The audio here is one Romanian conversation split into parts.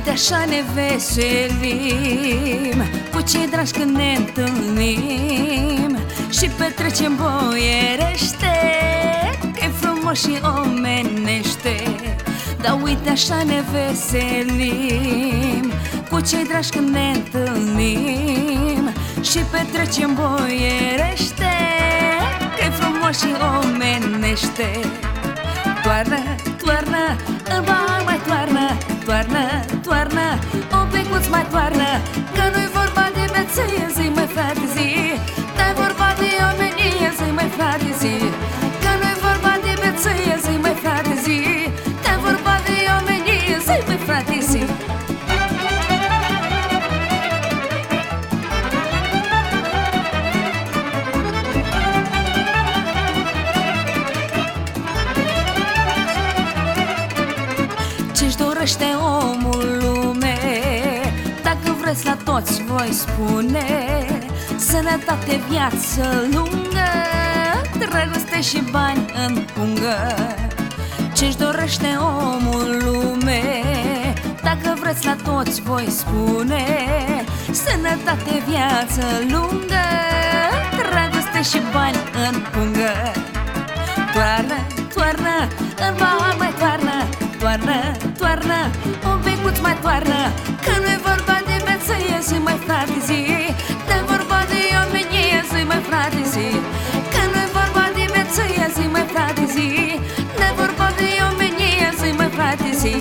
uite așa ne veselim cu cei dragi când ne întâlnim și petrecem boierește, că-i frumos și omenește. Dar uite așa ne veselim cu cei dragi când ne întâlnim și petrecem boierește, că-i frumos și omenește. Toarnă, toarnă, în bahar mai toarnă, toarnă, toarnă, un picuț mai toarnă, că nu-i vorba de beție, zi mai frate zi, dar vorba de omenie, zi mai frate zi, că nu-i vorba de beție, zi mai frate zi, dar vorba de omenie, zi mai frate zi. Ce-și dorește omul lume, dacă vreți la toți voi spune: sănătate, viață lungă, dragoste și bani în pungă. Ce-și dorește omul lume, dacă vreți la toți voi spune: sănătate, viață lungă, dragoste și bani în pungă. Toarnă, toarnă, în bahar mai toarnă, toarnă, toarnă, un picuț mai toarnă, că nu-i vorba de beție, zi mai frate zi, dar vorba de omenie, zi mai frate zi, că nu-i vorba de beție, zi mai frate zi, dar vorba de omenie, zi mai frate zi.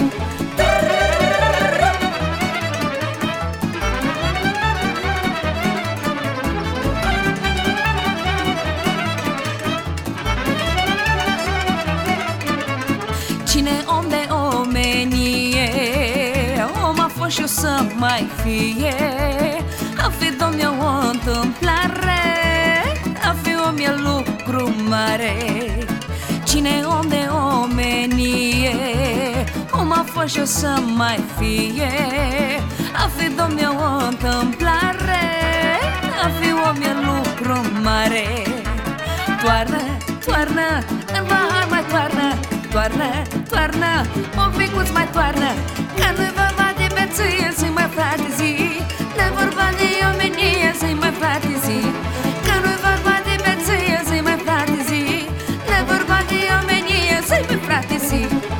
Cine om de omenie, om a fost și o să mai fie. A fi, Doamne, o întâmplare, a fi om e lucru mare. Cine om de omenie, om a fost și o să mai fie. A fi, Doamne, o întâmplare, a fi om e lucru mare. Toarnă, toarnă, în bahar mai toarnă, toarnă, toarnă, un picuț mai toarnă, că nu-i vorba de beție, zi mai frate zi, n-e vorba de omenie, zi mai frate zi, că nu-i vorba de beție, zi mai frate zi, n-e vorba de omenie, zi mai frate zi.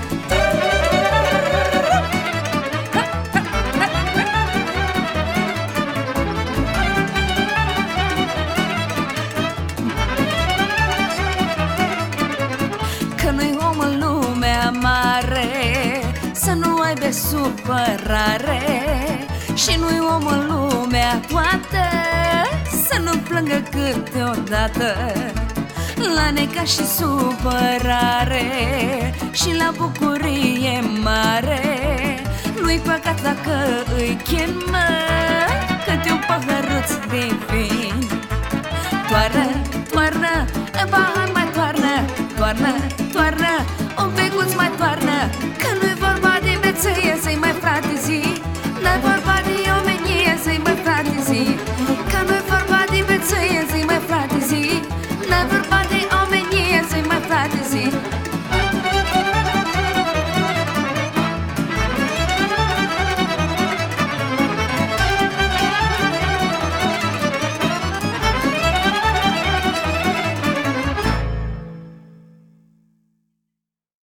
Că nu-i om în lumea mare să nu aibă supărare, și nu-i om în lumea toată să nu plângă câteodată. La necaz și supărare și la bucurie mare, nu-i păcat dacă îi chemă câte un pahăruț de vin. Toarnă, toarnă, în bahar mai toarnă, toarnă, toarnă, un picuț mai toarnă, că